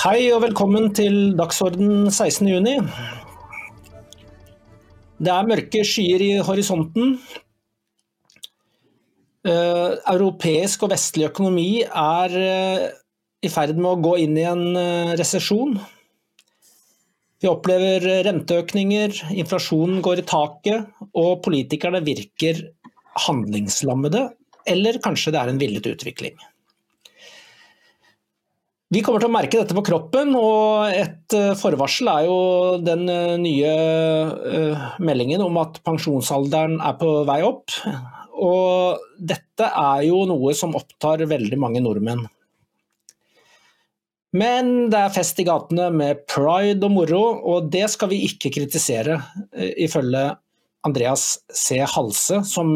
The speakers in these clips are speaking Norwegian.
Hei og velkommen til Dagsorden 16. juni. Det mørke skyer i horisonten. Europeisk og vestlig økonomi i ferd med å gå inn i en resesjon. Vi opplever renteøkninger, inflasjonen går i taket, og politikerne virker handlingslammede, eller kanskje det en villet utvikling. Vi kommer til å merke dette på kroppen, og et forvarsel jo den nye meldingen om at pensjonsalderen på vei opp. Og dette jo noe som opptar veldig mange nordmenn. Men det fest i gatene med pride og moro, og det skal vi ikke kritisere, ifølge Andreas C. Halse, som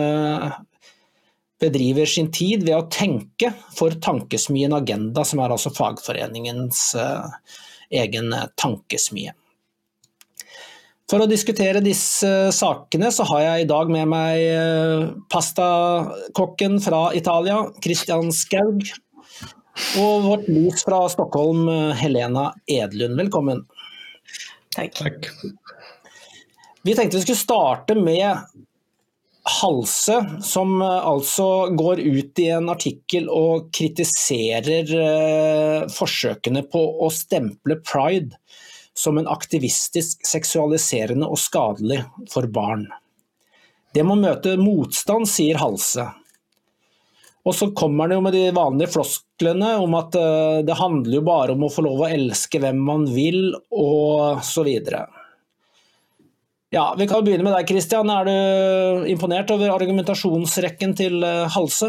bedriver sin tid ved å tenke for Tankesmien Agenda, som altså fagforeningens egen tankesmie. For å diskutere disse sakene så har jeg i dag med meg pastakokken fra Italia, Christian Skaug, og vårt lys fra Stockholm, Helena Edlund. Velkommen. Takk. Vi tenkte vi skulle starte med Halse, som altså går ut i en artikkel og kritiserer forsøkene på å stemple Pride som en aktivistisk, seksualiserende og skadelig for barn. Det må møte motstand, sier Halse. Og så kommer det jo med de vanlige flosklene om at det handler jo bare om å få lov å elske hvem man vil, og så videre. Ja, vi kan begynne med deg, Christian. Du imponert over argumentasjonsrekken til Halse?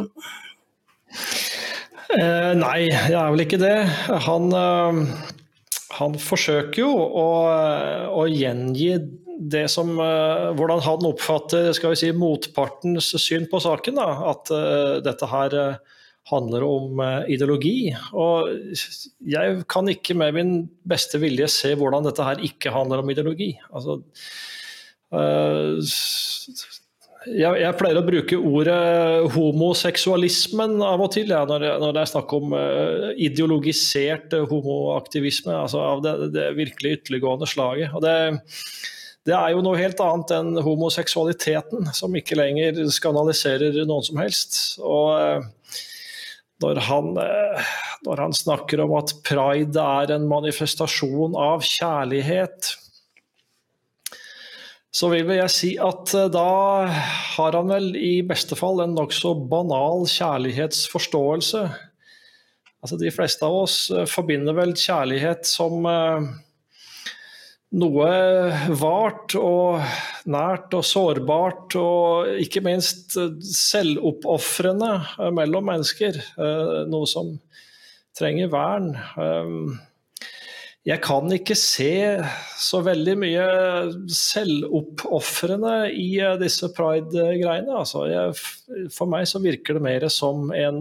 Nei, jeg vel ikke det. Han forsøker jo å gjengi det som, hvordan han oppfatter, skal vi si, motpartens syn på saken, da. At dette her handler om ideologi, og jeg kan ikke med min beste vilje se hvordan dette her ikke handler om ideologi. Altså, jeg pleier å bruke ordet homoseksualismen av og til, når det snakk om ideologisert homoaktivisme, altså av det virkelig ytterliggående slaget. Og det jo noe helt annet enn homoseksualiteten, som ikke lenger skandaliserer noen som helst. Og når han snakker om at pride en manifestasjon av kjærlighet, så vil jeg si at da har han vel i beste fall en nok så banal kjærlighetsforståelse. Altså de fleste av oss forbinder vel kjærlighet som noe vart og nært og sårbart, og ikke minst selvoppofrende mellom mennesker, noe som trenger vern. Jeg kan ikke se så veldig mye selvoppofrende i disse pride-greiene. Altså, for meg så virker det mer som en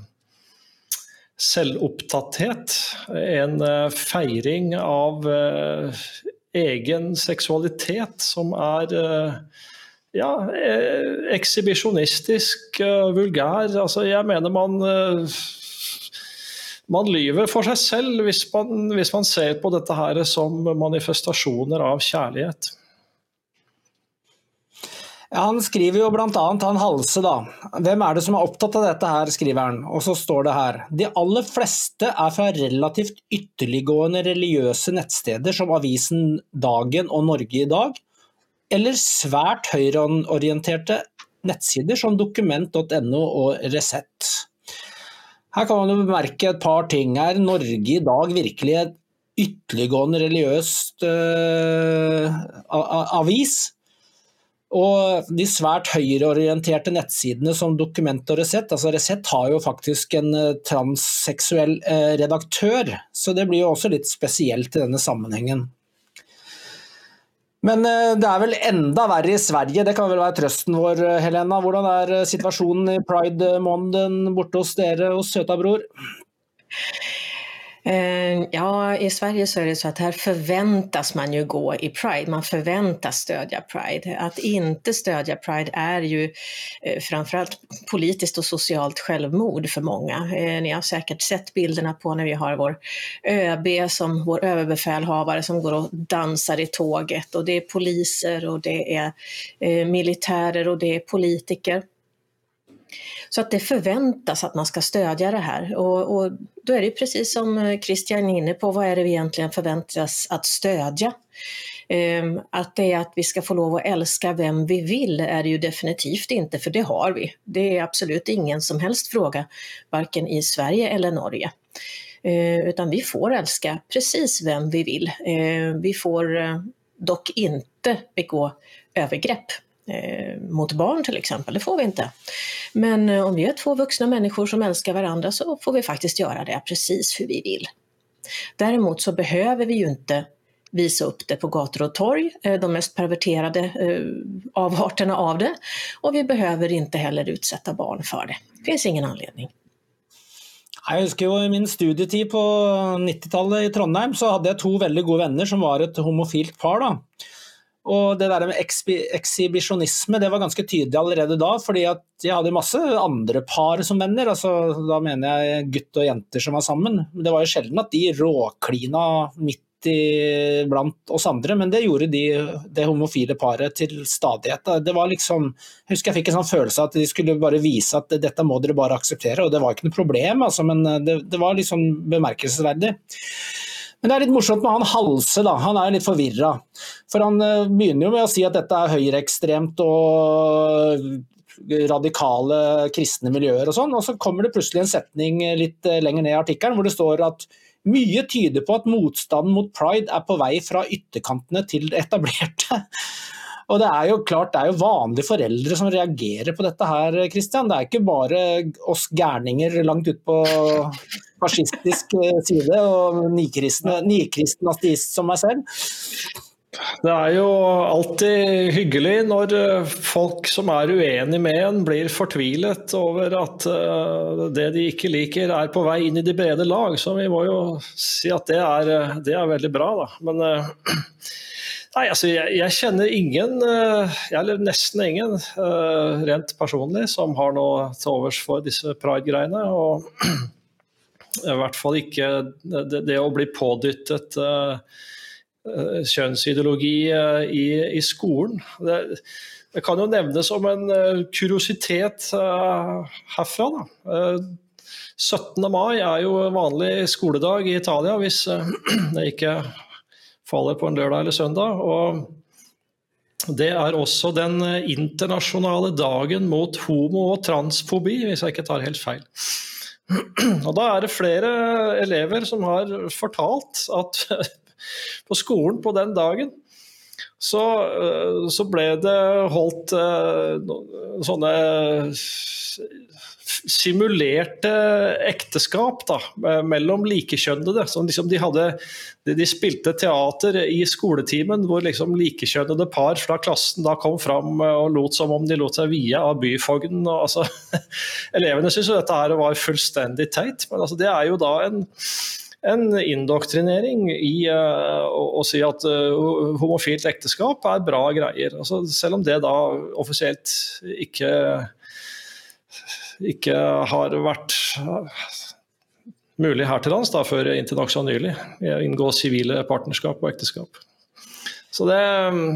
selvopptatthet, en feiring av egen seksualitet som ekshibisjonistisk, vulgær. Altså, jeg mener man lyver for seg selv hvis man ser på dette her som manifestasjoner av kjærlighet. Ja, han skriver jo blant annet, han Halse da. Hvem det som opptatt av dette her, skriver han. Og så står det her. De aller fleste fra relativt ytterliggående religiøse nettsteder som avisen Dagen og Norge i dag, eller svært høyreorienterte nettsider som Dokument.no og Resett. Her kan man jo bemerke et par ting. Norge i dag virkelig et ytterliggående religiøst avis? Og de svært høyreorienterte nettsidene som Dokument og Resett, altså Resett har jo faktisk en transseksuell redaktør, så det blir jo også litt spesielt i denne sammenhengen. Men det vel enda verre i Sverige, det kan vel være trøsten vår, Helena. Hvordan situasjonen i Pride-måneden borte hos dere, hos Søta Bror? Ja, i Sverige så är det så att här förväntas man ju gå i Pride, man förväntas stödja Pride. Att inte stödja Pride är ju framförallt politiskt och socialt självmord för många. Ni har säkert sett bilderna på när vi har vår ÖB som vår överbefälhavare som går och dansar i tåget, och det är poliser och det är militärer och det är politiker. Så att det förväntas att man ska stödja det här, och då är det precis som Christian är inne på, vad är det vi egentligen förväntas att stödja? Att det är att vi ska få lov att älska vem vi vill är det ju definitivt inte, för det har vi. Det är absolut ingen som helst fråga, varken i Sverige eller Norge. Utan vi får älska precis vem vi vill. Vi får dock inte begå övergrepp mot barn till exempel, det får vi inte. Men om vi är två vuxna människor som älskar varandra så får vi faktiskt göra det precis hur vi vill. Däremot så behöver vi ju inte visa upp det på gator och torg, de mest perverterade avarterna av det, och vi behöver inte heller utsätta barn för det. Det finns ingen anledning. Jeg husker jo i min studietid på 90-tallet i Trondheim så hadde jeg to veldig gode venner som var et homofilt par da. Og det der med ekshibisjonisme, det var ganske tydelig allerede da, fordi at jeg hadde masse andre par som venner, altså da mener jeg gutt og jenter som var sammen. Det var jo sjelden at de råklina midt blant oss andre, men det gjorde det homofile paret til stadighet. Det var liksom, jeg husker jeg fikk en sånn følelse at de skulle bare vise at dette må dere bare akseptere, og det var ikke noe problem, altså, men det var liksom bemerkelsesverdig. Men det litt morsomt med han Halse da, han litt forvirret, for han begynner jo med å si at dette høyreekstremt og radikale kristne miljøer og sånn, og så kommer det plutselig en setning litt lenger ned i artikkelen hvor det står at mye tyder på at motstanden mot Pride på vei fra ytterkantene til det etablerte. Og det jo klart, det jo vanlige foreldre som reagerer på dette her, Christian. Det ikke bare oss gærninger langt ut på fascistisk side og nikristen ateist som meg selv. Det jo alltid hyggelig når folk som uenige med en blir fortvilet over at det de ikke liker på vei inn i de brede lag, så vi må jo si at det veldig bra da. Men nei, altså jeg kjenner ingen, eller nesten ingen, rent personlig, som har noe til overs for disse Pride-greiene, og i hvert fall ikke det å bli pådyttet kjønnsideologi i skolen. Det kan jo nevnes som en kuriositet herfra da. 17. mai jo vanlig skoledag i Italia, hvis det ikke faller på en lørdag eller søndag, og det også den internasjonale dagen mot homo- og transfobi, hvis jeg ikke tar helt feil. Og da det flere elever som har fortalt at på skolen på den dagen så ble det holdt sånne simulerte ekteskap da, mellom likekjønnede, som liksom de spilte teater i skoletimen, hvor liksom likekjønnede par fra klassen da kom fram og lot som om de lot seg vie av byfogden, og altså, elevene synes jo dette her var fullstendig teit, men altså, det jo da en indoktrinering i å si at homofilt ekteskap bra greier, altså, selv om det da offisielt ikke har vært mulig her til lands da, før inntil nok så nylig inngå sivile partnerskap og ekteskap. Så det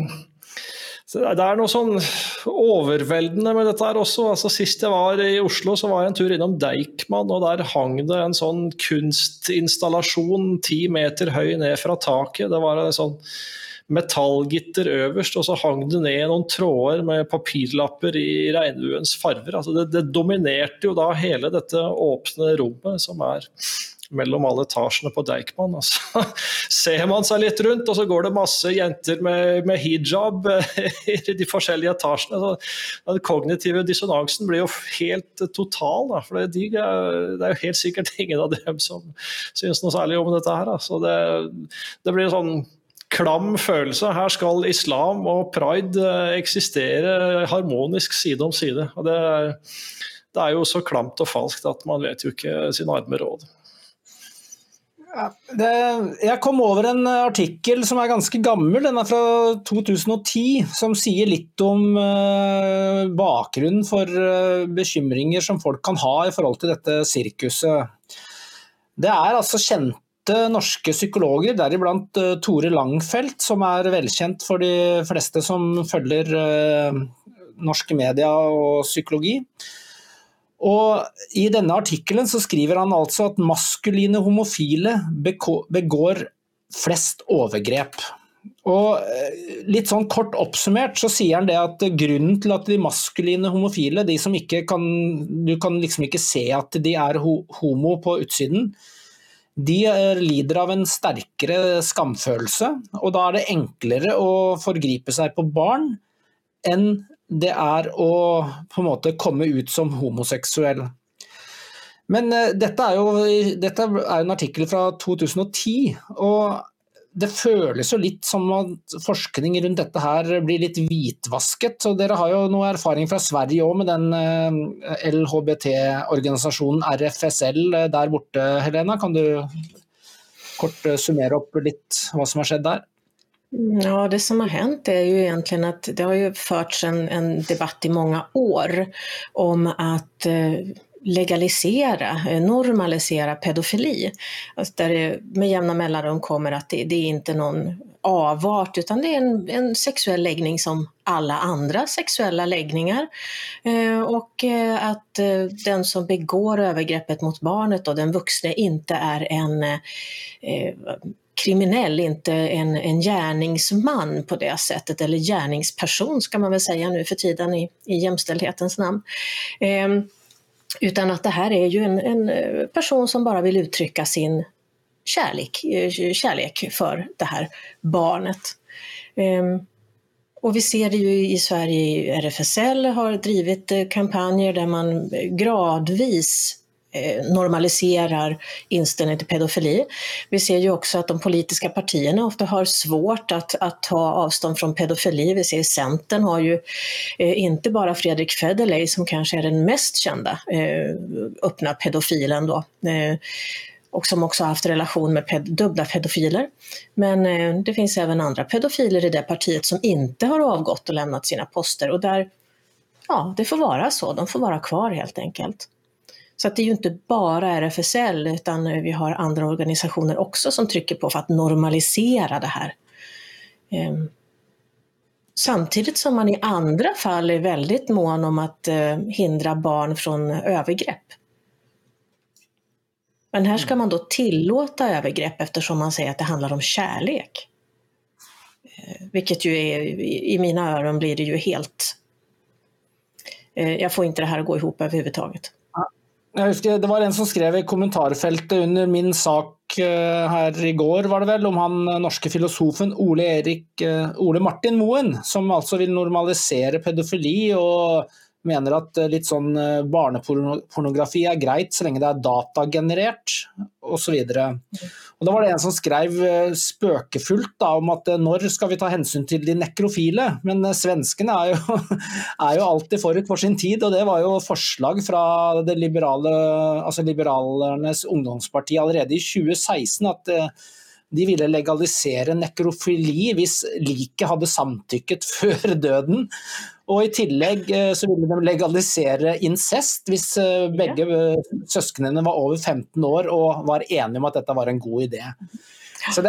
noe sånn overveldende med dette her også. Altså, sist jeg var i Oslo så var jeg en tur innom Deichman, og der hang det en sånn kunstinstallasjon 10 meter høy ned fra taket. Det var en sånn metallgitter øverst, og så hang det ned noen tråder med papirlapper i regnbuens farver. Altså det dominerte jo da hele dette åpne rommet som mellom alle etasjene på Deichman. Altså, ser man seg litt rundt, og så går det masse jenter med hijab i de forskjellige etasjene. Så den kognitive dissonansen blir jo helt total, da, for det jo helt sikkert ingen av dem som synes noe særlig om dette her. Da. Så det blir sånn klam følelse. Her skal islam og pride eksistere harmonisk side om side. Og det jo så klamt og falskt at man vet jo ikke sin arme råd. Jeg kom over en artikkel som ganske gammel, den fra 2010, som sier litt om bakgrunnen for bekymringer som folk kan ha i forhold til dette sirkuset. Det altså kjente norske psykologer, deriblant Tore Langfeldt, som velkjent for de fleste som følger norske media og psykologi. Og i denne artikkelen så skriver han altså at maskuline homofile begår flest overgrep. Og litt sånn kort oppsummert så sier han det at grunnen til at de maskuline homofile, de som ikke du kan liksom ikke se at de homo på utsiden, de lider av en sterkere skamfølelse, og da det enklere å forgripe seg på barn enn det å på en måte komme ut som homoseksuell. Men dette jo en artikkel fra 2010, og det føles jo litt som at forskning rundt dette her blir litt hvitvasket, så dere har jo noe erfaring fra Sverige også med den LHBT-organisasjonen RFSL der borte, Helena. Kan du kort summere opp litt hva som har skjedd der? Ja, det som har hänt är ju egentligen att det har ju förts en debatt i många år om att normalisera pedofili. Alltså där det med jämna mellanrum kommer att det är inte någon avart utan det är en sexuell läggning som alla andra sexuella läggningar. Och att den som begår övergreppet mot barnet och den vuxne inte är en kriminell, inte en gärningsman på det sättet, eller gärningsperson ska man väl säga nu för tiden i jämställdhetens namn. Utan att det här är ju en person som bara vill uttrycka sin kärlek för det här barnet. Och vi ser det ju i Sverige, RFSL har drivit kampanjer där man gradvis normaliserar inställningen till pedofili. Vi ser ju också att de politiska partierna ofta har svårt att ta avstånd från pedofili. Vi ser Centern har ju inte bara Fredrik Federley som kanske är den mest kända öppna pedofilen då. Och som också har haft relation med dubbla pedofiler. Men det finns även andra pedofiler i det partiet som inte har avgått och lämnat sina poster. Och där, ja, det får vara så. De får vara kvar helt enkelt. Så att det är ju inte bara RFSL utan vi har andra organisationer också som trycker på för att normalisera det här. Samtidigt som man i andra fall är väldigt mån om att hindra barn från övergrepp. Men här ska man då tillåta övergrepp eftersom man säger att det handlar om kärlek. Vilket ju är, i mina öron blir det ju helt... Jag får inte det här att gå ihop överhuvudtaget. Jeg husker, det var en som skrev i kommentarfeltet under min sak her i går, var det vel, om han norske filosofen Ole Martin Moen, som altså vil normalisere pedofili og mener at litt sånn barnepornografi greit så lenge det datagenerert og så videre. Og da var det en som skrev spøkefullt da, om at når skal vi ta hensyn til de nekrofile, men svenskene jo alltid forut for sin tid, og det var jo forslag fra det liberalernes ungdomsparti allerede i 2016 at de ville legalisere nekrofili hvis liket hadde samtykket før døden, og i tillegg så ville de legalisere incest hvis begge søsknene var over 15 år og var enige om at dette var en god idé. Så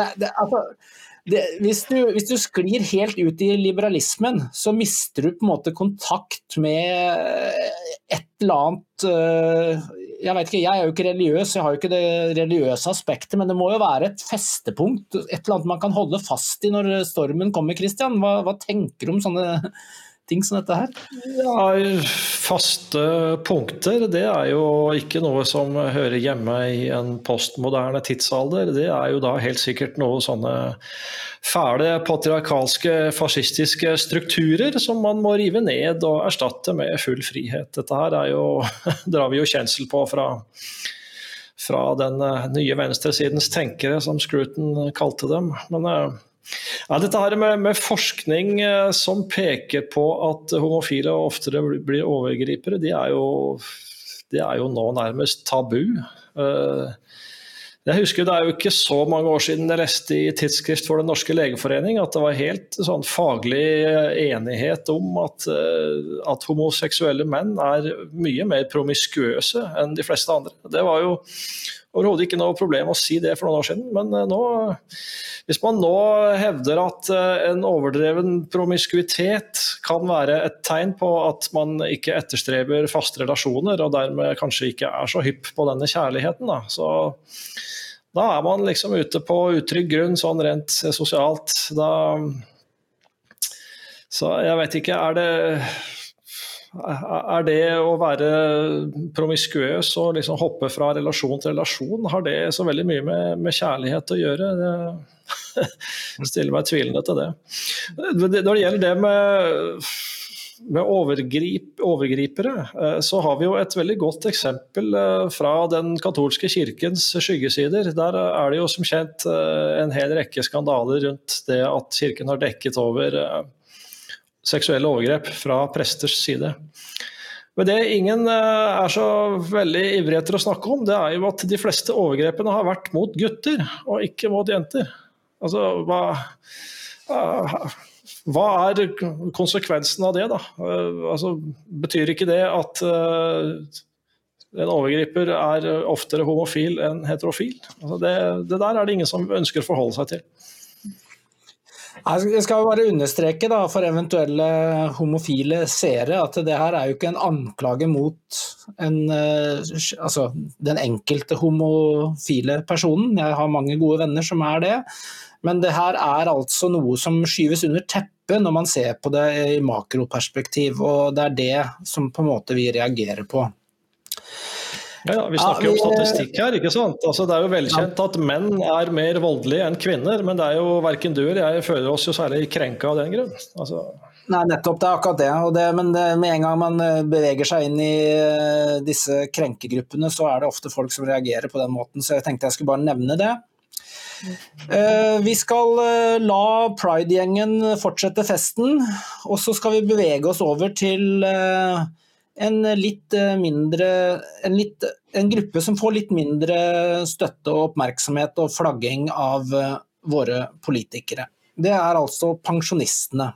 hvis du sklir helt ut i liberalismen, så mister du på en måte kontakt med et eller annet, jeg vet ikke, jeg jo ikke religiøs, jeg har jo ikke det religiøse aspektet, men det må jo være et festepunkt, et eller annet man kan holde fast i når stormen kommer, Christian. Hva tenker du om sånne ting som dette her? Ja, faste punkter, det jo ikke noe som hører hjemme i en postmoderne tidsalder. Det jo da helt sikkert noe sånne fæle patriarkalske, fascistiske strukturer som man må rive ned og erstatte med full frihet. Dette her jo, drar vi jo kjensel på fra den nye venstresidens tenkere, som Scruton kalte dem. Men ja, dette her med forskning som peker på at homofile oftere blir overgripere, det jo nå nærmest tabu. Jeg husker det jo ikke så mange år siden jeg leste i Tidsskrift for Den norske legeforening at det var helt sånn faglig enighet om at homoseksuelle menn mye mer promiskuøse enn de fleste andre. Det var jo overhodet ikke noe problem å si det for noen år siden, men hvis man nå hevder at en overdreven promiskuitet kan være et tegn på at man ikke etterstreber faste relasjoner, og dermed kanskje ikke så hypp på denne kjærligheten, så da man liksom ute på utrygg grunn, sånn rent sosialt. Så jeg vet ikke, er det å være promiskuøs og liksom hoppe fra relasjon til relasjon, har det så veldig mye med kjærlighet å gjøre? Jeg stiller meg tvilende til det. Når det gjelder det med overgripere, så har vi jo et veldig godt eksempel fra den katolske kirkens skyggesider. Der det jo som kjent en hel rekke skandaler rundt det at kirken har dekket over seksuelle overgrep fra presters side. Men det ingen så veldig ivrig etter å snakke om, det jo at de fleste overgrepene har vært mot gutter, og ikke mot jenter. Altså, hva konsekvensen av det da? Altså, betyr ikke det at en overgriper oftere homofil enn heterofil? Altså, det der det ingen som ønsker å forholde seg til. Jeg skal bare understreke da, for eventuelle homofile seere at det her jo ikke en anklage mot den enkelte homofile personen. Jeg har mange gode venner som det, men det her altså noe som skyves under teppet når man ser på det i makroperspektiv, og det det som på en måte vi reagerer på. Ja, vi snakker jo om statistikk her, ikke sant? Altså, det jo velkjent at menn mer voldelige enn kvinner, men det jo hverken du eller jeg føler oss jo særlig krenket av den grunn. Altså. Nei, nettopp, det akkurat det. Men med en gang man beveger seg inn i disse krenkegruppene, så det ofte folk som reagerer på den måten, så jeg tenkte jeg skulle bare nevne det. Vi skal la Pride-gjengen fortsette festen, og så skal vi bevege oss over til en gruppe som får litt mindre støtte og oppmerksomhet og flagging av våre politikere. Det altså pensjonistene.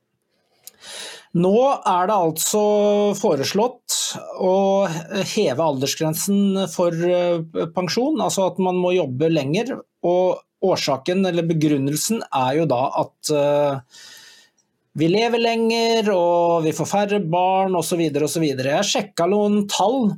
Nå det altså foreslått å heve aldersgrensen for pensjon, altså at man må jobbe lenger, og årsaken eller begrunnelsen jo da at vi lever lenger, og vi får færre barn, og så videre, og så videre. Jeg sjekket noen tall.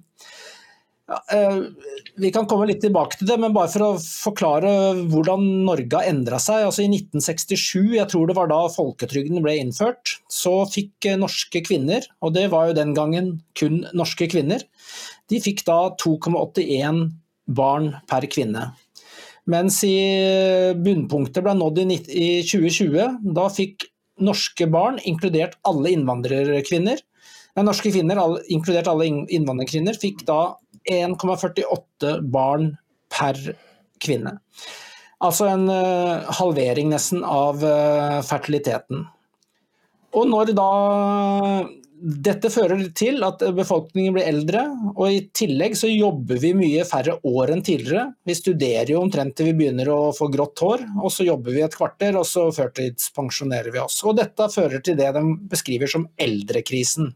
Vi kan komme litt tilbake til det, men bare for å forklare hvordan Norge har endret seg. Altså i 1967, jeg tror det var da folketrygden ble innført, så fikk norske kvinner, og det var jo den gangen kun norske kvinner, de fikk da 2,81 barn per kvinne. Mens i bunnpunktet ble nådd i 2020, da fikk norske barn, inkludert alle innvandrerkvinner, norske kvinner, inkludert alle innvandrerkvinner, fikk da 1,48 barn per kvinne. Altså en halvering nesten av fertiliteten. Og når da dette fører til at befolkningen blir eldre, og i tillegg så jobber vi mye færre år enn tidligere. Vi studerer jo omtrent til vi begynner å få grått hår, og så jobber vi et kvarter, og så førtidspensjonerer vi oss. Og dette fører til det de beskriver som eldrekrisen.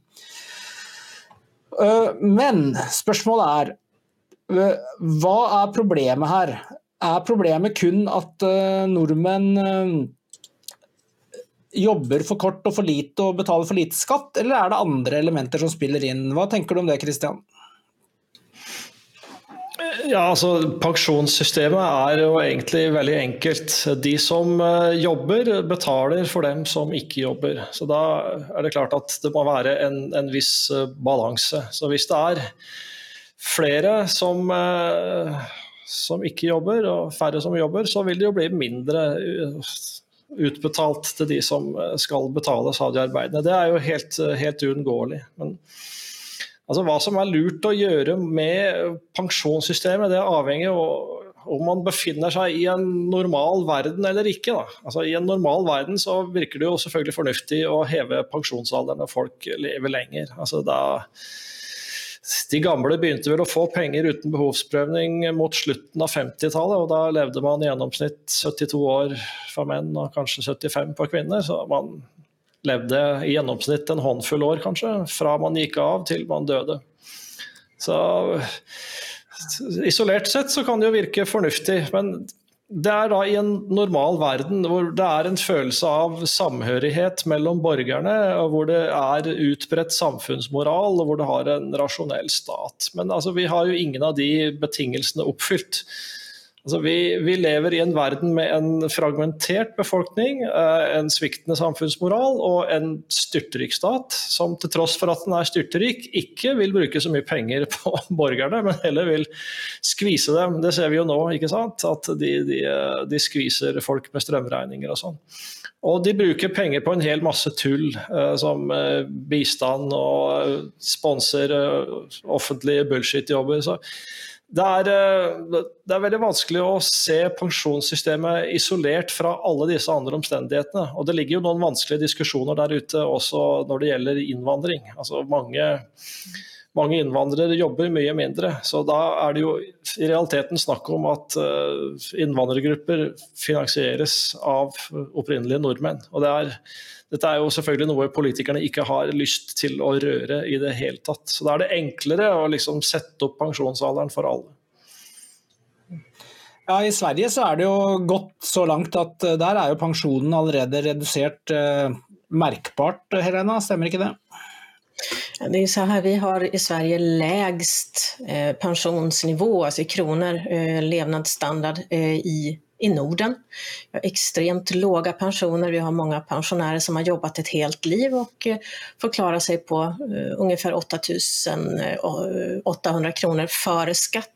Men spørsmålet hva problemet her? Problemet kun at nordmenn jobber for kort og for lite og betaler for lite skatt, eller det andre elementer som spiller inn? Hva tenker du om det, Kristian? Ja, altså pensjonssystemet jo egentlig veldig enkelt. De som jobber betaler for dem som ikke jobber. Så da det klart at det må være en viss balanse. Så hvis det flere som ikke jobber og færre som jobber, så vil det jo bli mindre utbetalt til de som skal betales av de arbeidene. Det jo helt uunngåelig. Men altså, hva som lurt å gjøre med pensjonssystemet, det avhenger om man befinner seg i en normal verden eller ikke. Da. Altså, i en normal verden så virker det jo selvfølgelig fornuftig å heve pensjonsalderen når folk lever lenger. Altså, de gamle begynte vel å få penger uten behovsprøvning mot slutten av 50-tallet, og da levde man i gjennomsnitt 72 år for menn og kanskje 75 for kvinner, så man levde i gjennomsnitt en håndfull år kanskje, fra man gikk av til man døde. Så isolert sett så kan det jo virke fornuftig, men det da i en normal verden hvor det en følelse av samhørighet mellom borgerne, og hvor det utbredt samfunnsmoral, og hvor det har en rasjonell stat. Men altså, vi har jo ingen av de betingelsene oppfylt. Altså, vi lever i en verden med en fragmentert befolkning, en sviktende samfunnsmoral og en styrtrik stat, som til tross for at den styrtrik, ikke vil bruke så mye penger på borgerne, men heller vil skvise dem. Det ser vi jo nå, ikke sant? At de skviser folk med strømregninger og sånn. Og de bruker penger på en hel masse tull, som bistand og sponser offentlige bullshit-jobber. Så det veldig vanskelig å se pensjonssystemet isolert fra alle disse andre omstendighetene. Og det ligger jo noen vanskelige diskusjoner der ute også når det gjelder innvandring. Altså mange innvandrere jobber mye mindre, så da det jo i realiteten snakk om at innvandrergrupper finansieres av opprinnelige nordmenn. Og dette jo selvfølgelig noe politikerne ikke har lyst til å røre i det hele tatt. Så da det enklere å liksom sette opp pensjonsalderen for alle. Ja, i Sverige så det jo gått så langt at der jo pensjonen allerede redusert merkbart, Helena, stemmer ikke det? Det så här, vi har i Sverige lägst pensionsnivå, alltså i kronor, levnadsstandard i Norden. Vi har extremt låga pensioner, vi har många pensionärer som har jobbat ett helt liv och får klara sig på ungefär 8 800 kronor före skatt.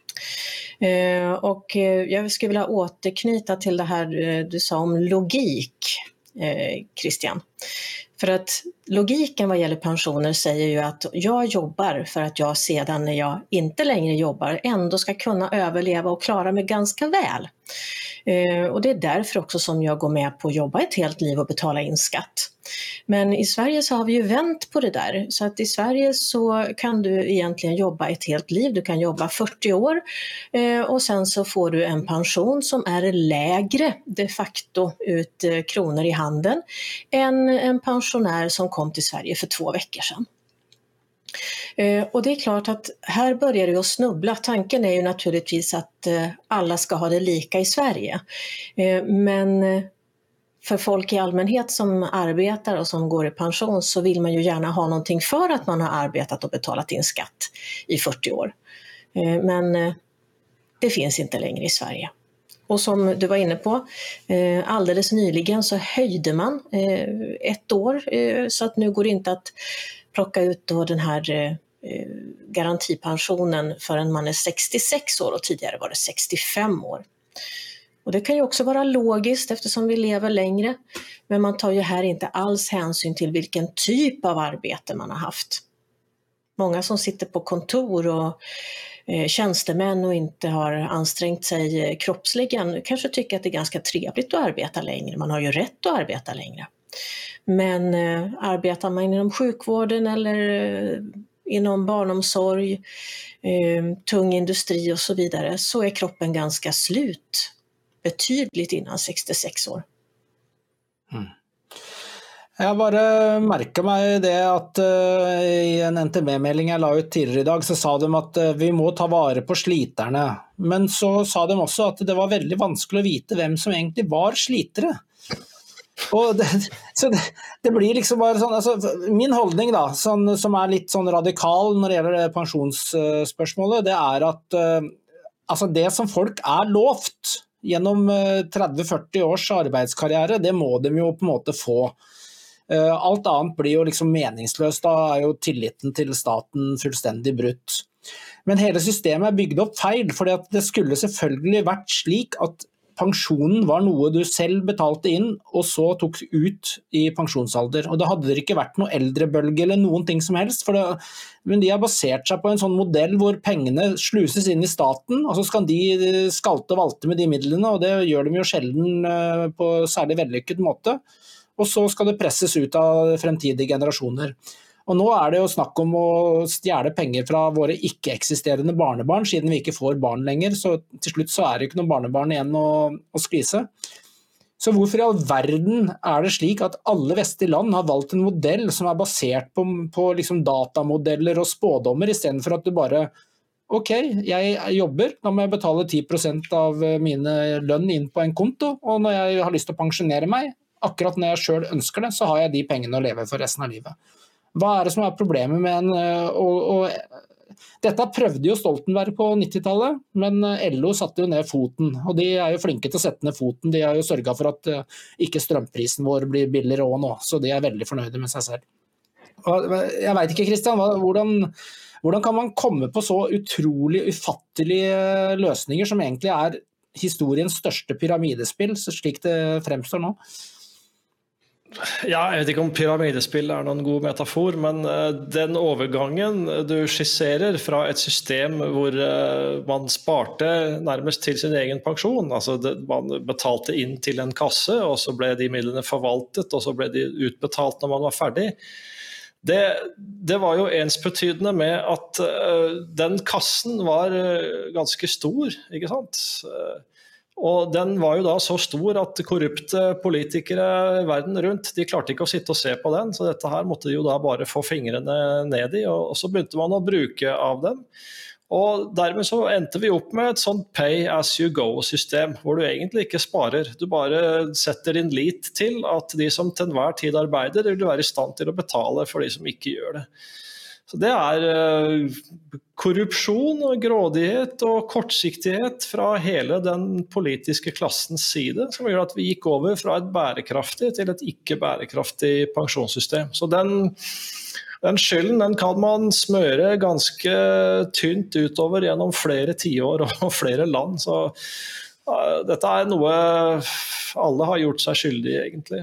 Och jag skulle vilja återknyta till det här du sa om logik, Christian. För att logiken vad gäller pensioner säger ju att jag jobbar för att jag sedan när jag inte längre jobbar ändå ska kunna överleva och klara mig ganska väl. Och det därför också som jag går med på att jobba ett helt liv och betala in skatt. Men i Sverige så har vi ju vänt på det där. Så att i Sverige så kan du egentligen jobba ett helt liv. Du kan jobba 40 år och sen så får du en pension som lägre de facto ut kronor i handen än en pensionär som kom till Sverige för 2 veckor sedan. Och det klart att här börjar det att snubbla. Tanken ju naturligtvis att alla ska ha det lika i Sverige. Men för folk i allmänhet som arbetar och som går i pension så vill man ju gärna ha någonting för att man har arbetat och betalat in skatt i 40 år. Men det finns inte längre i Sverige. Och som du var inne på, alldeles nyligen så höjde man 1 år så att nu går det inte att plocka ut då den här garantipensionen förrän man 66 år och tidigare var det 65 år. Och det kan ju också vara logiskt eftersom vi lever längre, men man tar ju här inte alls hänsyn till vilken typ av arbete man har haft. Många som sitter på kontor och tjänstemän och inte har ansträngt sig kroppsligen kanske tycker att det är ganska trevligt att arbeta längre. Man har ju rätt att arbeta längre. Men arbetar man inom sjukvården eller inom barnomsorg, tung industri och så vidare så är kroppen ganska slut betydligt innan 66 år. Jeg bare merket meg det at i en NTB-melding jeg la ut tidligere i dag, så sa de at vi må ta vare på sliterne. Men så sa de også at det var veldig vanskelig å vite hvem som egentlig var slitere. Og det blir liksom bare sånn, altså, min holdning da, som litt sånn radikal når det gjelder pensjonsspørsmålet, det at altså det som folk lovt gjennom 30-40 års arbeidskarriere, det må de jo på en måte få. Alt annet blir jo liksom meningsløst, da jo tilliten til staten fullstendig brutt. Men hele systemet bygd opp feil, fordi at det skulle selvfølgelig vært slik at pensjonen var noe du selv betalte inn, og så tok ut i pensjonsalder. Og da hadde det ikke vært noe eldrebølge eller noen ting som helst, men de har basert seg på en sånn modell hvor pengene sluses inn i staten, og så skal de skalte og valte med de midlene, og det gjør de jo sjelden på særlig vellykket måte. Og så skal det presses ut av fremtidige generasjoner. Og nå det jo snakk om å stjele penger fra våre ikke-eksisterende barnebarn, siden vi ikke får barn lenger, så til slutt så det ikke noen barnebarn igjen å skvise. Så hvorfor i all verden det slik at alle vestlige land har valgt en modell som basert på liksom datamodeller og spådommer, i stedet for at du bare, ok, jeg jobber, da må jeg betale 10% av mine lønn inn på en konto, og når jeg har lyst til å pensjonere meg, akkurat når jeg selv ønsker det, så har jeg de pengene å leve for resten av livet. Hva det som problemet med dette prøvde jo Stoltenberg på 90-tallet, men LO satte jo ned foten, og de jo flinke til å sette ned foten. De har jo sørget for at ikke strømprisen vår blir billigere også nå, så de veldig fornøyde med seg selv. Og jeg vet ikke, Kristian, hvordan kan man komme på så utrolig ufattelige løsninger som egentlig historiens største pyramidespill, slik det fremstår nå? Ja, jeg vet ikke om pyramidespill noen god metafor, men den overgangen du skisserer fra et system hvor man sparte nærmest til sin egen pensjon, altså man betalte inn til en kasse, og så ble de midlene forvaltet, og så ble de utbetalt når man var ferdig. Det var jo ensbetydende med at den kassen var ganske stor, ikke sant? Og den var jo da så stor at korrupte politikere verden rundt, de klarte ikke å sitte og se på den, så dette her måtte de jo da bare få fingrene ned i, og så begynte man å bruke av dem. Og dermed så endte vi opp med et sånt pay-as-you-go-system, hvor du egentlig ikke sparer. Du bare setter din lit til at de som til enhver tid arbeider, vil være i stand til å betale for de som ikke gjør det. Så det korrupsjon og grådighet og kortsiktighet fra hele den politiske klassens side, som gjør at vi gikk over fra et bærekraftig til et ikke bærekraftig pensjonssystem. Så den skylden den kan man smøre ganske tynt utover gjennom flere tiår og flere land. Så dette noe alle har gjort seg skyldig i, egentlig.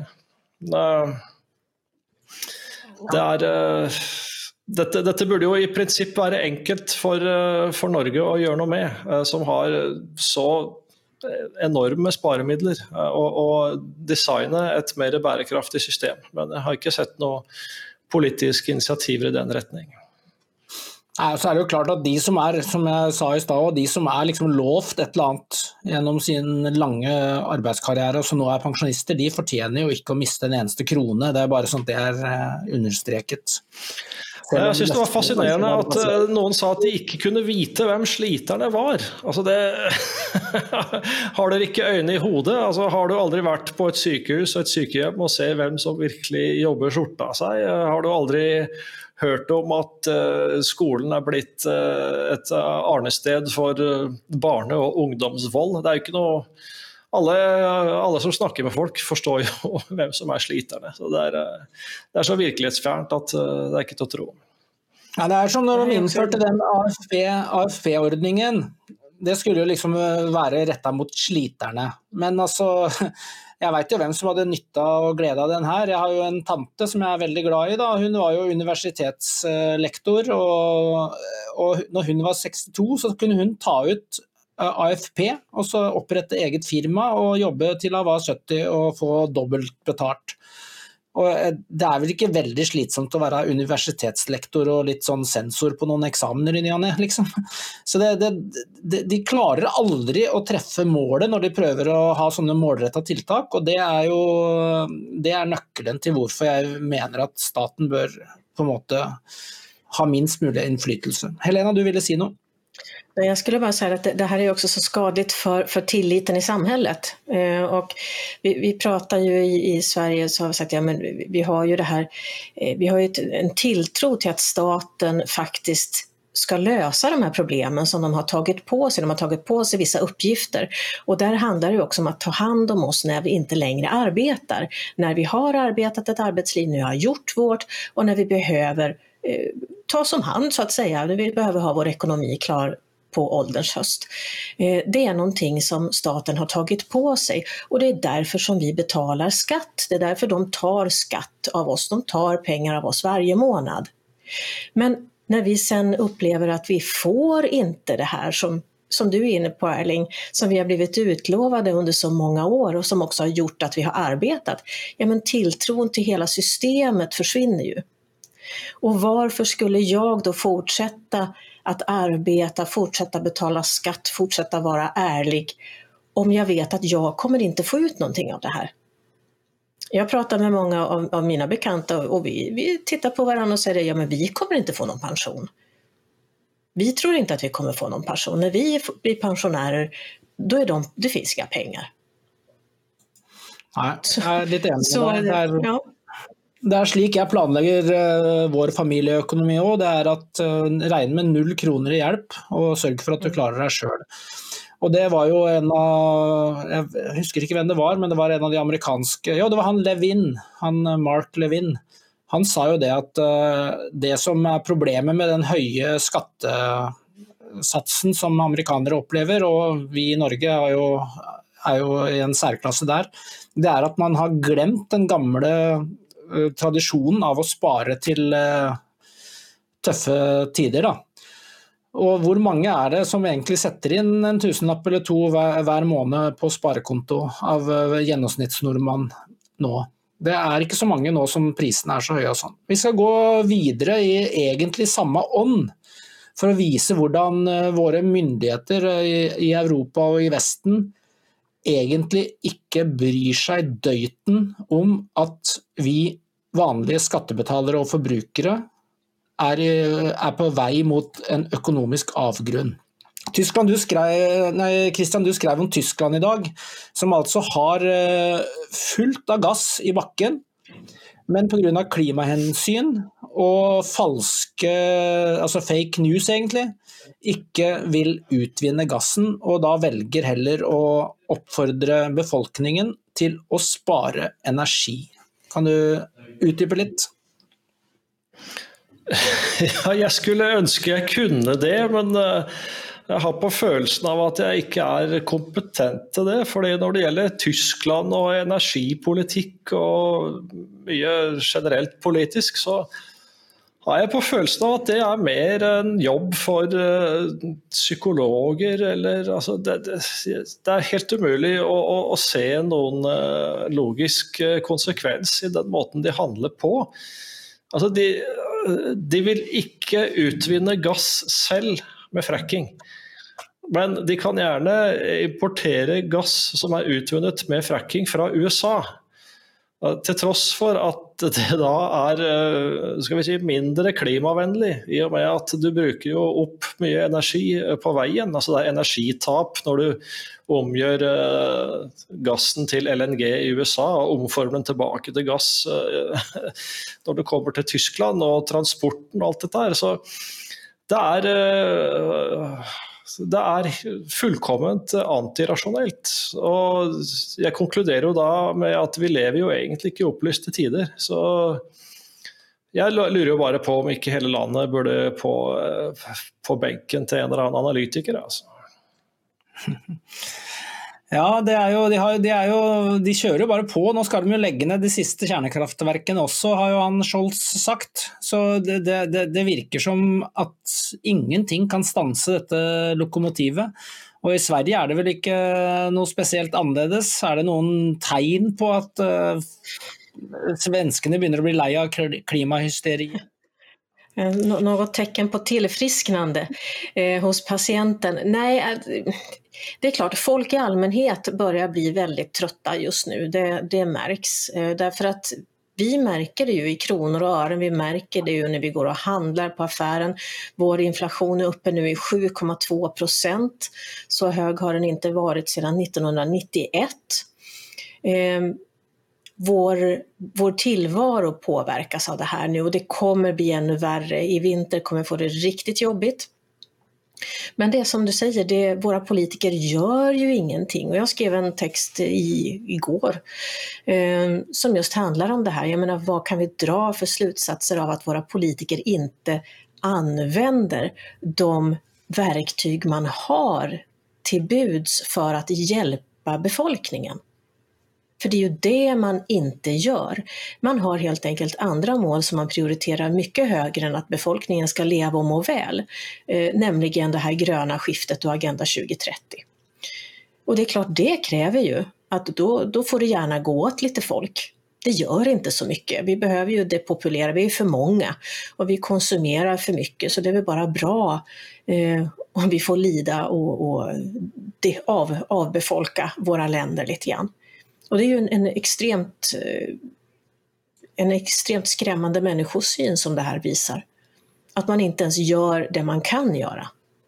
Dette burde jo i prinsipp være enkelt for Norge å gjøre noe med, som har så enorme sparemidler, og designe et mer bærekraftig system. Men jeg har ikke sett noe politiske initiativer i den retning. Nei, så det jo klart at de som som jeg sa i sted, de som liksom lovt et eller annet gjennom sin lange arbeidskarriere, og som nå pensjonister, de fortjener jo ikke å miste en eneste krone. Det bare sånn at det understreket. Jeg synes det var fascinerende at noen sa at de ikke kunne vite hvem sliterne var. Altså har dere ikke øyne i hodet? Altså, har du aldri vært på et sykehus og et sykehjem og se hvem som virkelig jobber skjorta av seg? Har du aldri hørt om at skolen blitt et arnested for barne- og ungdomsvold? Det jo ikke noe... Alle som snakker med folk forstår jo hvem som sliterne. Så det så virkelighetsfjernt at det ikke til å tro. Ja, det som når de innførte den AFP-ordningen. Det skulle jo liksom være rettet mot sliterne. Men altså, jeg vet jo hvem som hadde nytte og glede av den her. Jeg har jo en tante som jeg veldig glad i. Da. Hun var jo universitetslektor, og når hun var 62, så kunne hun ta ut AFP, og så opprette eget firma og jobbe til hun var 70 og få dobbelt betalt. Og det vel ikke veldig slitsomt å være universitetslektor og litt sånn sensor på noen eksamener i ny og ne, liksom. Så de klarer aldri å treffe målet når de prøver å ha sånne målrettede tiltak, og det det nøkkelen til hvorfor jeg mener at staten bør på en måte ha minst mulig innflytelse. Helena, du ville si noe? Jag skulle bara säga att det här också så skadligt för tilliten i samhället. Och vi pratar ju i Sverige, så har vi sagt, ja, men vi har ju det här, vi har ju en tilltro till att staten faktiskt ska lösa de här problemen som de har tagit på sig. De har tagit på sig vissa uppgifter. Och där handlar det också om att ta hand om oss när vi inte längre arbetar. När vi har arbetat ett arbetsliv, nu har gjort vårt, och när vi behöver ta som hand så att säga, när vi behöver ha vår ekonomi klar på ålderns höst. Det någonting som staten har tagit på sig, och det därför som vi betalar skatt. Det därför de tar skatt av oss, de tar pengar av oss varje månad. Men när vi sen upplever att vi får inte det här som du inne på, Erling, som vi har blivit utlovade under så många år och som också har gjort att vi har arbetat, ja, men tilltron till hela systemet försvinner ju. Och varför skulle jag då fortsätta att arbeta, fortsätta betala skatt, fortsätta vara ärlig om jag vet att jag kommer inte få ut någonting av det här? Jag pratar med många av mina bekanta och vi tittar på varandra och säger ja men vi kommer inte få någon pension. Vi tror inte att vi kommer få någon pension. När vi blir pensionärer då det finns inga pengar. Nej, jeg er litt enig Så, med deg. ja. Det er slik jeg planlegger vår familieøkonomi også, det er at regne med 0 kroner i hjelp og sørg for at du klarer deg selv. Og det var jo en av, jeg husker ikke hvem det var, men det var en av de amerikanske, det var han Levin, Mark Levin. Han sa jo det at det som er problemet med den høye skattesatsen som amerikanere opplever, og vi i Norge er jo i en særklasse der, det er at man har glemt den gamle tradisjonen av å spare til tøffe tider. Da. Og hvor mange er det som egentlig setter inn en tusenlapp eller to hver måned på sparekonto av gjennomsnittsnordmann nå? Det er ikke så mange nå som prisene er så høye og sånn. Vi skal gå videre i egentlig samme ånd for å vise hvordan våre myndigheter i Europa og i Vesten egentlig ikke bryr seg døyten om at vi vanlige skattebetalere og forbrukere er på vei mot en økonomisk avgrunn. Christian, du skrev om Tyskland i dag, som altså har fullt av gass i bakken, men på grunn av klimahensyn og falske, altså fake news egentlig, ikke vil utvinne gassen, og da velger heller å oppfordre befolkningen til å spare energi. Kan du utdype litt? Ja, jeg skulle ønske jeg kunne det, men jeg har på følelsen av at jeg ikke er kompetent til det, fordi når det gjelder Tyskland og energipolitikk og mye generelt politisk, så har jeg på følelsen av at det er mer en jobb for psykologer, eller altså det er helt umulig å se noen logisk konsekvens i den måten de handler på. Altså de vil ikke utvinne gass selv med fracking, men de kan gjerne importere gass som er utvunnet med fracking fra USA. Til tross for at det da er skal vi si, mindre klimavennlig, i og med at du bruker jo opp mye energi på veien. Altså det er energitap når du omgjør gassen til LNG i USA og omformer den tilbake til gass når du kommer til Tyskland og transporten og alt dette her. Så det er fullkomment antirasjonelt, og jeg konkluderer jo da med at vi lever jo egentlig ikke i opplyste tider, så jeg lurer jo bare på om ikke hele landet burde på benken til en eller annen analytiker, altså. Ja, de kjører jo bare på. Nå skal de jo legge ned de siste kjernekraftverkene også, har jo han Scholz sagt. Så det virker som at ingenting kan stanse dette lokomotivet. Og i Sverige er det vel ikke noe spesielt annerledes. Er det noen tegn på at svenskene begynner å bli lei av klimahysteri? Något tecken på tillfrisknande hos patienten? Nej, det är klart, folk i allmänhet börjar bli väldigt trötta just nu. Det märks. Därför att vi märker det ju i kronor och ören. Vi märker det ju när vi går och handlar på affären. Vår inflation är uppe nu i 7,2%. Så hög har den inte varit sedan 1991. Vår tillvaro påverkas av det här nu, och det kommer bli ännu värre. I vinter kommer vi få det riktigt jobbigt. Men det som du säger, våra politiker gör ju ingenting. Och jag skrev en text igår som just handlar om det här. Jag menar, vad kan vi dra för slutsatser av att våra politiker inte använder de verktyg man har till buds för att hjälpa befolkningen? För det är ju det man inte gör. Man har helt enkelt andra mål som man prioriterar mycket högre än att befolkningen ska leva och må väl. Nämligen det här gröna skiftet och Agenda 2030. Och det är klart, det kräver ju att då får det gärna gå åt lite folk. Det gör inte så mycket. Vi behöver ju depopulera, vi är för många och vi konsumerar för mycket, så det är väl bara bra om vi får lida och avbefolka våra länder lite grann. Och det är ju en extremt skrämmande människosyn som det här visar. Att man inte ens gör det man kan göra.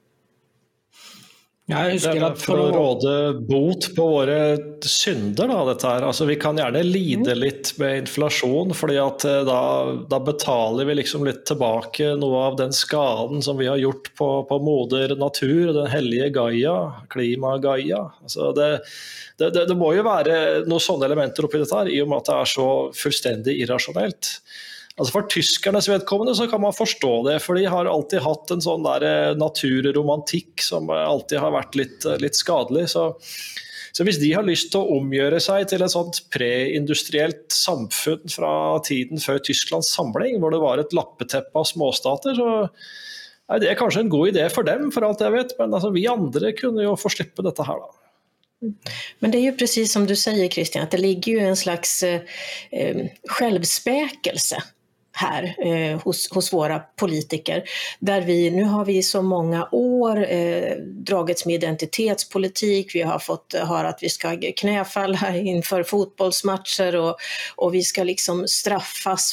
Jeg husker at for å råde bot på våre synder da, dette her. Altså, vi kan gjerne lide litt med inflasjon, fordi at da betaler vi liksom litt tilbake noe av den skaden som vi har gjort på moder natur, den hellige Gaia, klima-Gaia. Altså, det må jo være noen sånne elementer oppi dette her, i og med at det så fullstendig irrasjonelt. Altså for tyskernes vedkommende så kan man forstå det, for de har alltid hatt en sånn der naturromantikk som alltid har vært litt skadelig. Så hvis de har lyst til å omgjøre seg til et sånt preindustrielt samfunn fra tiden før Tysklands samling, hvor det var et lappeteppe av småstater, så er det kanskje en god idé for dem, for alt jeg vet, men altså, vi andre kunne jo få slippe dette her da. Men det är ju precis som du säger, Christian, att det ligger ju en slags självspäkelse här hos våra politiker, där nu har vi i så många år dragits med identitetspolitik, vi har fått höra att vi ska knäfalla inför fotbollsmatcher och vi ska liksom straffas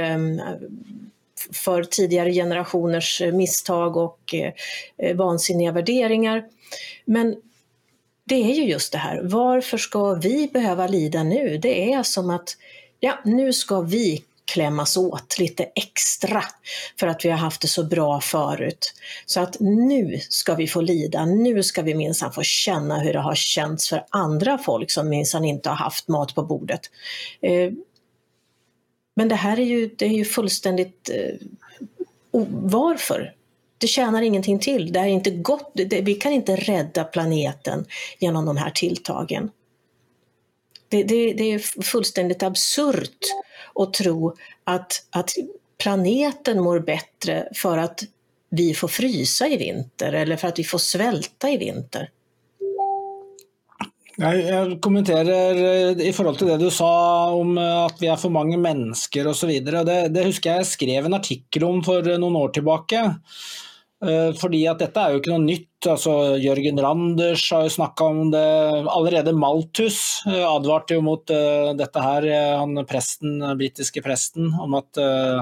för tidigare generationers misstag och vansinniga värderingar. Men det är ju just det här, varför ska vi behöva lida nu? Det är som att, nu ska vi klämmas åt lite extra för att vi har haft det så bra förut. Så att nu ska vi få lida, nu ska vi minsann få känna hur det har känts för andra folk som minsann inte har haft mat på bordet. Men det här är ju fullständigt... varför? Det tjänar ingenting till. Det är inte gott. Vi kan inte rädda planeten genom de här tilltagen. Det är fullständigt absurt att tro att planeten mår bättre för att vi får frysa i vinter eller för att vi får svälta i vinter. Jeg kommenterer i forhold til det du sa om at vi for mange mennesker og så videre. Det husker jeg skrev en artikkel om for noen år tilbake. Fordi at dette jo ikke noe nytt. Altså, Jørgen Randers har jo snakket om det. Allerede Malthus advarte jo mot dette her, han britiske presten, om at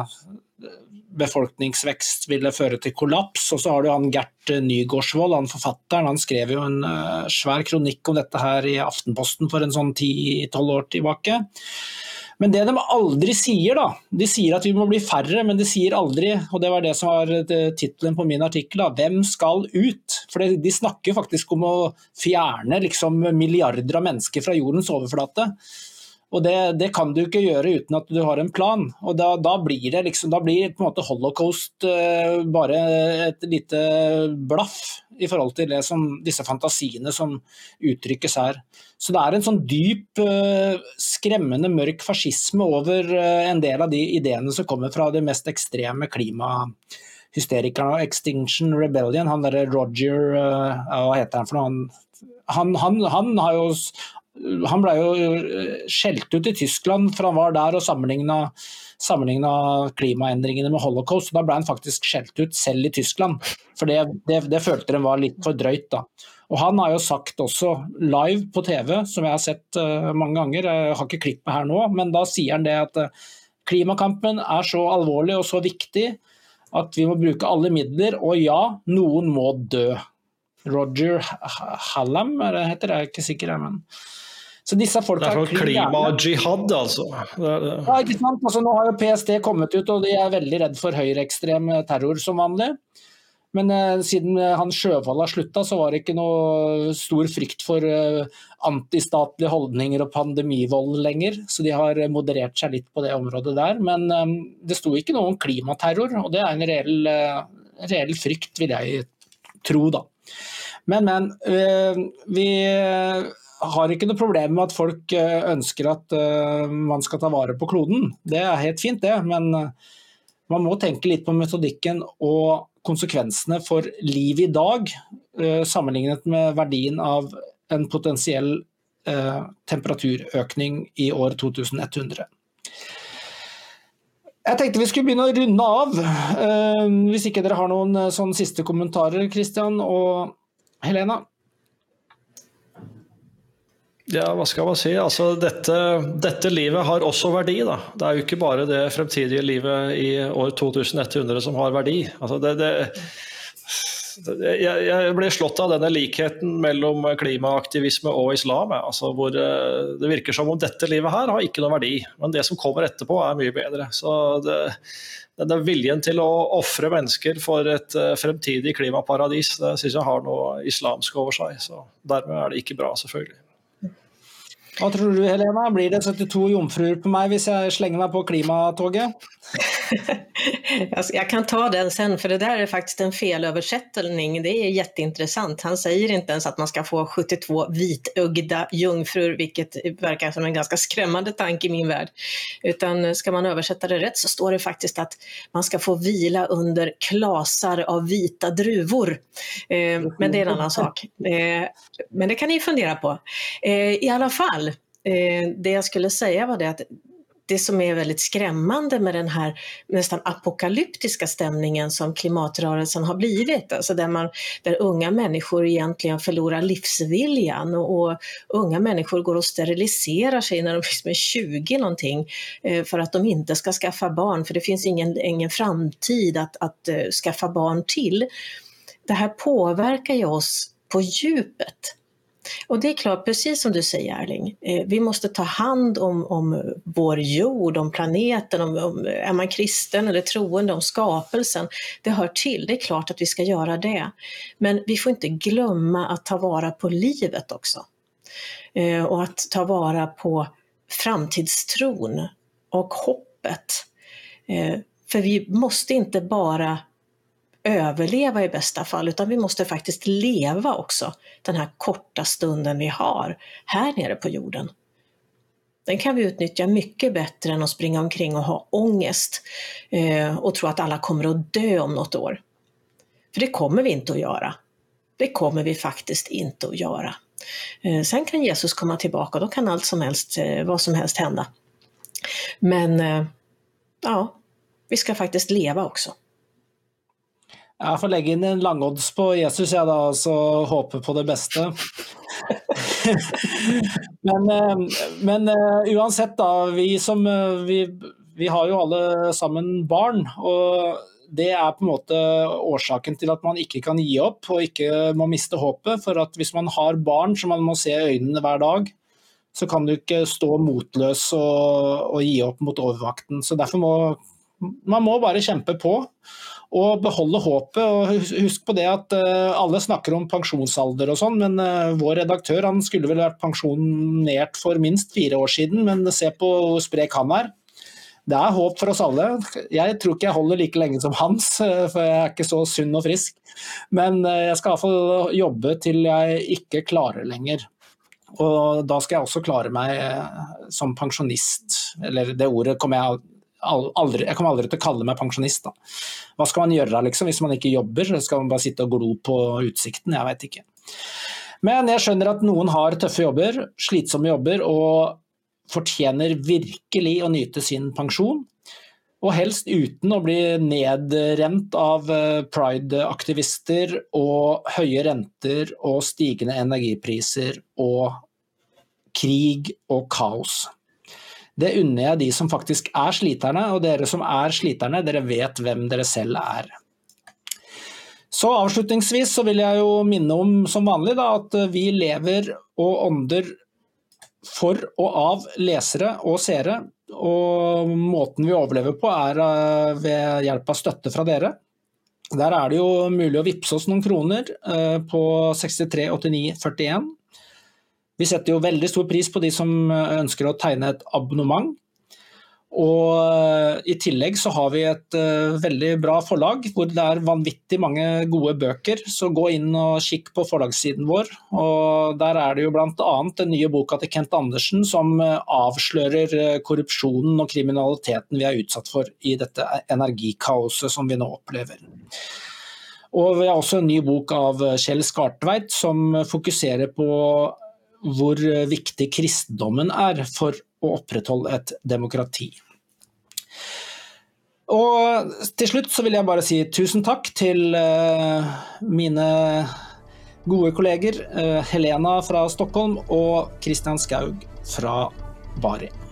befolkningsvekst ville føre til kollaps. Og så har du han Gert Nygårdsvold, han forfatteren, han skrev jo en svær kronikk om dette her i Aftenposten for en sånn 10-12 år tilbake. Men det de aldri sier da, de sier at vi må bli færre, men de sier aldri, og det var det som var titlen på min artikkel da, hvem skal ut? For de snakker faktisk om å fjerne liksom milliarder av mennesker fra jordens overflate. Og det kan du ikke gjøre uten at du har en plan, og da blir det liksom, da blir på en måte holocaust bare et lite blaff i forhold til det som, disse fantasiene som uttrykkes her. Så det en sånn dyp, skremmende mørk fascisme over en del av de ideene som kommer fra de mest ekstreme klimahysterikerne, Extinction Rebellion, han der Roger, hva heter han for noe? Han har jo han ble jo skjelt ut i Tyskland for han var der og sammenlignet klimaendringene med holocaust, og da ble han faktisk skjelt ut selv i Tyskland, for det følte de var litt for drøyt da. Og han har jo sagt også live på TV, som jeg har sett mange ganger, jeg har ikke klippet her nå, men da sier han det at klimakampen så alvorlig og så viktig at vi må bruke alle midler, og ja, noen må dø. Roger Hallam, heter det, jeg ikke sikker, men... Så disse folk det for klima-jihad, altså. Ja, ikke sant? Altså, nå har jo PST kommet ut, og de veldig redd for høyreekstrem terror som vanlig. Men siden han Sjøvald har sluttet, så var det ikke noe stor frykt for antistatlige holdninger og pandemivold lenger, så de har moderert seg litt på det området der. Men det sto ikke noe om klimaterror, og det en reell frykt, vil jeg tro da. Men vi har ikke noe problem med at folk ønsker at man skal ta vare på kloden. Det helt fint det, men man må tenke litt på metodikken og konsekvensene for liv i dag, sammenlignet med verdien av en potensiell temperaturøkning i år 2100. Jeg tenkte vi skulle begynne å runde av, hvis ikke dere har noen sånne siste kommentarer, Christian og Helena. Ja, hva skal man si? Altså, dette livet har også verdi, da. Det er jo ikke bare det fremtidige livet i år 2100 som har verdi. Altså, jeg ble slått av denne likheten mellom klimaaktivisme og islam, altså, hvor det virker som om dette livet her har ikke noe verdi, men det som kommer etterpå er mye bedre. Så denne viljen til å offre mennesker for et fremtidig klimaparadis, det synes jeg har noe islamsk over seg, så dermed er det ikke bra, selvfølgelig. Hva tror du, Helena? Blir det 72 jomfruer på meg hvis jeg slenger meg på klimatoget? Jag kan ta den sen, för det där är faktiskt en felöversättning. Det är jätteintressant. Han säger inte ens att man ska få 72 vitögda jungfrur, vilket verkar som en ganska skrämmande tanke i min värld. Utan ska man översätta det rätt så står det faktiskt att man ska få vila under klasar av vita druvor. Men det är en annan sak. Men det kan ni fundera på. I alla fall, det jag skulle säga var det att det som är väldigt skrämmande med den här nästan apokalyptiska stämningen som klimatrörelsen har blivit, alltså där unga människor egentligen förlorar livsviljan och unga människor går och steriliserar sig när de är 20 någonting för att de inte ska skaffa barn, för det finns ingen framtid att skaffa barn till. Det här påverkar ju oss på djupet. Och det är klart, precis som du säger Erling, vi måste ta hand om vår jord, om planeten, om är man kristen eller troende, om skapelsen. Det hör till, det är klart att vi ska göra det. Men vi får inte glömma att ta vara på livet också. Och att ta vara på framtidstron och hoppet. För vi måste inte bara överleva i bästa fall, utan vi måste faktiskt leva också den här korta stunden vi har här nere på jorden. Den kan vi utnyttja mycket bättre än att springa omkring och ha ångest och tro att alla kommer att dö om något år. För det kommer vi inte att göra. Det kommer vi faktiskt inte att göra. Sen kan Jesus komma tillbaka, då kan vad som helst hända. Men ja, vi ska faktiskt leva också. Jeg får legge inn en langodds på Jesus, jeg da, og så håpe på det beste. men uansett da, vi har jo alle sammen barn, og det på en måte årsaken til at man ikke kan gi opp og ikke må miste håpet, for at hvis man har barn som man må se i øynene hver dag, så kan du ikke stå motløs og gi opp mot overvakten. Så derfor man må bare kjempe på og beholde håpet, og husk på det at alle snakker om pensjonsalder og sånn, men vår redaktør han skulle vel vært pensjonert for minst 4 år siden, men se på hvor sprek han er. Det håp for oss alle. Jeg tror ikke jeg holder like lenge som hans, for jeg ikke så sunn og frisk, men jeg skal I hvert fall jobbe til jeg ikke klarer lenger. Og da skal jeg også klare meg som pensjonist, eller det ordet kommer jeg aldri til å kalle meg pensjonist da. Hva skal man gjøre liksom, hvis man ikke jobber? Skal man bare sitte og glo på utsikten? Jeg vet ikke. Men jeg skjønner at noen har tøffe jobber, slitsomme jobber, og fortjener virkelig å nyte sin pensjon, og helst uten å bli nedrent av Pride-aktivister og høye renter og stigende energipriser og krig og kaos. Det unner jeg de som faktisk sliterne, og dere som sliterne, dere vet hvem dere selv Så avslutningsvis så vil jeg jo minne om som vanlig da, at vi lever og ånder for og av lesere og seere, og måten vi overlever på ved hjelp av støtte fra dere. Der det jo mulig å vippse oss noen kroner på 638941. Vi setter jo veldig stor pris på de som ønsker å tegne et abonnement, og I tillegg så har vi et veldig bra forlag hvor det vanvittig mange gode bøker, så gå inn og kikk på forlagssiden vår, og der det jo blant annet den nye boka til Kent Andersen som avslører korrupsjonen og kriminaliteten vi utsatt for I dette energikaoset som vi nå opplever. Og vi har også en ny bok av Kjell Skartveit som fokuserer på hvor viktig kristendommen for å opprettholde et demokrati. Og til slutt så vil jeg bare si tusen takk til mine gode kolleger Helena fra Stockholm og Christian Skaug fra Bari.